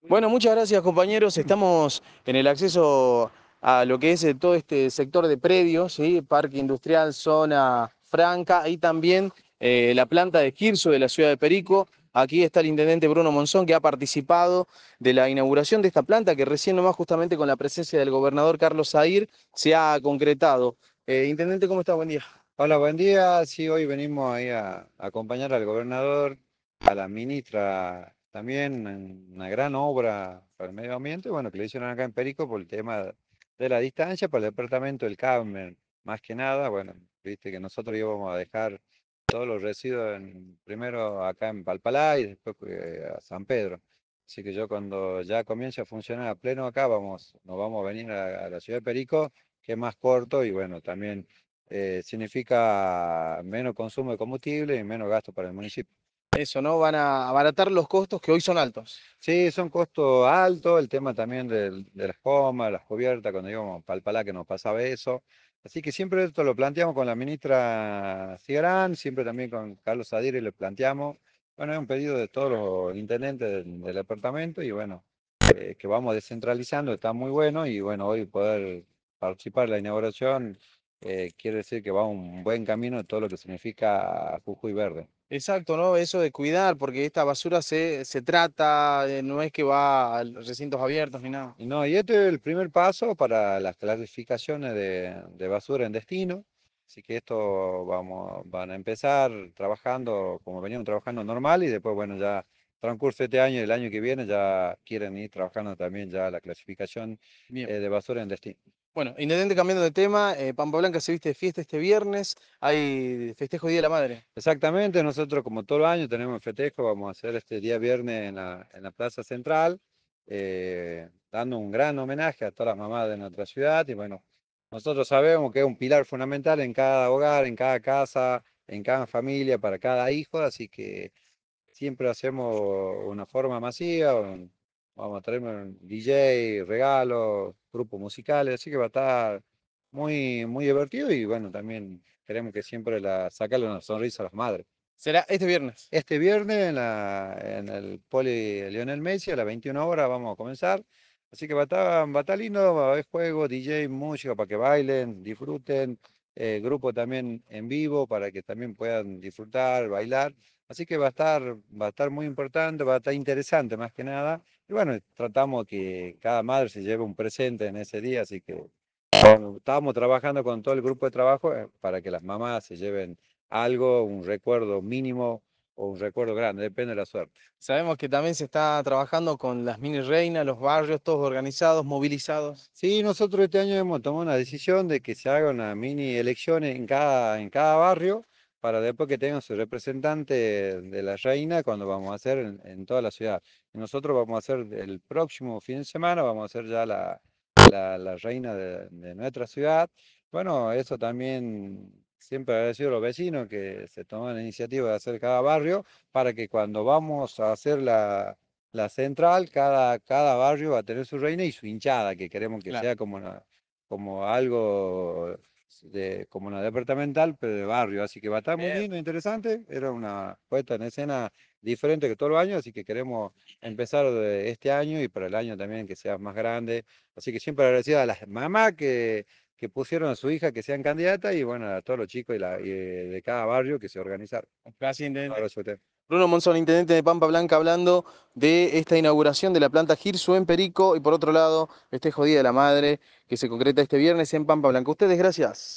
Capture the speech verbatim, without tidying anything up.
Bueno, muchas gracias compañeros. Estamos en el acceso a lo que es eh, todo este sector de predios, ¿sí? Parque industrial, zona franca y también eh, la planta de Quirzo de la ciudad de Perico. Aquí está el intendente Bruno Monzón que ha participado de la inauguración de esta planta que recién nomás justamente con la presencia del gobernador Carlos Saír se ha concretado. Eh, intendente, ¿cómo está? Buen día. Hola, buen día. Sí, hoy venimos ahí a, a acompañar al gobernador, a la ministra también, en una gran obra para el medio ambiente, bueno, que le hicieron acá en Perico por el tema de la distancia, para el departamento del Carmen, más que nada, bueno, viste que nosotros íbamos a dejar todos los residuos en- primero acá en Palpalá y después eh, a San Pedro. Así que yo cuando ya comience a funcionar a pleno acá, vamos, nos vamos a venir a, a la ciudad de Perico, que es más corto y bueno, también eh, significa menos consumo de combustible y menos gasto para el municipio. Eso, ¿no? Van a abaratar los costos que hoy son altos. Sí, son costos altos, el tema también del- de, las comas, las cubiertas, cuando íbamos a Palpalá que nos pasaba eso. Así que siempre esto lo planteamos con la ministra Cigarán, siempre también con Carlos Sadiri le planteamos. Bueno, es un pedido de todos los intendentes del, del departamento y bueno, eh, que vamos descentralizando, está muy bueno y bueno, hoy poder participar en la inauguración eh, quiere decir que va un buen camino de todo lo que significa Jujuy Verde. Exacto, ¿no? Eso de cuidar, porque esta basura se, se trata, eh, no es que va a recintos abiertos ni nada. Y no, y este es el primer paso para las clasificaciones de, de basura en destino. Así que esto vamos, van a empezar trabajando como venían trabajando normal y después, bueno, ya transcurso este año y el año que viene ya quieren ir trabajando también ya la clasificación Bien. eh, de basura en destino. Bueno, intendente cambiando de tema, eh, Pampa Blanca se viste de fiesta este viernes, hay festejo Día de la Madre. Exactamente, nosotros como todo el año tenemos festejo, vamos a hacer este día viernes en la, en la Plaza Central, eh, dando un gran homenaje a todas las mamás de nuestra ciudad y bueno, nosotros sabemos que es un pilar fundamental en cada hogar, en cada casa, en cada familia, para cada hijo, así que siempre hacemos una forma masiva, un- vamos a traer un D J, regalos, grupos musicales, así que va a estar muy, muy divertido y bueno, también queremos que siempre la, sacarle una sonrisa a las madres. Será este viernes. Este viernes en, la- en el Poli Lionel Messi a las veintiuna horas vamos a comenzar. Así que va a estar, va a estar lindo, va a haber juegos, D J, música para que bailen, disfruten, eh, grupo también en vivo para que también puedan disfrutar, bailar. Así que va a estar, va a estar muy importante, va a estar interesante más que nada. Y bueno, tratamos que cada madre se lleve un presente en ese día, así que bueno, estábamos trabajando con todo el grupo de trabajo eh, para que las mamás se lleven algo, un recuerdo mínimo o un recuerdo grande, depende de la suerte. Sabemos que también se está trabajando con las mini reinas, los barrios, todos organizados, movilizados. Sí, nosotros este año hemos tomado una decisión de que se haga una mini elección en cada, en cada barrio para después que tengan su representante de la reina cuando vamos a hacer en, en toda la ciudad. Y nosotros vamos a hacer el próximo fin de semana, vamos a hacer ya la, la, la reina de, de nuestra ciudad. Bueno, eso también siempre agradecido a los vecinos que se toman la iniciativa de hacer cada barrio para que cuando vamos a hacer la la central, cada, cada barrio va a tener su reina y su hinchada, que queremos que Claro. sea como, una, como algo de, como una departamental, pero de barrio. Así que va a estar muy Bien. lindo, interesante. Era una puesta en escena diferente que todos los años, así que queremos empezar de este año y para el año también que sea más grande. Así que siempre agradecido a las mamás que, que pusieron a su hija que sean candidatas y bueno, a todos los chicos y la, y de cada barrio que se organizaron. Gracias, intendente. Ahora es usted. Bruno Monzón, intendente de Pampa Blanca, hablando de esta inauguración de la planta Girsu en Perico y por otro lado, festejo Día de la Madre que se concreta este viernes en Pampa Blanca. Ustedes, gracias.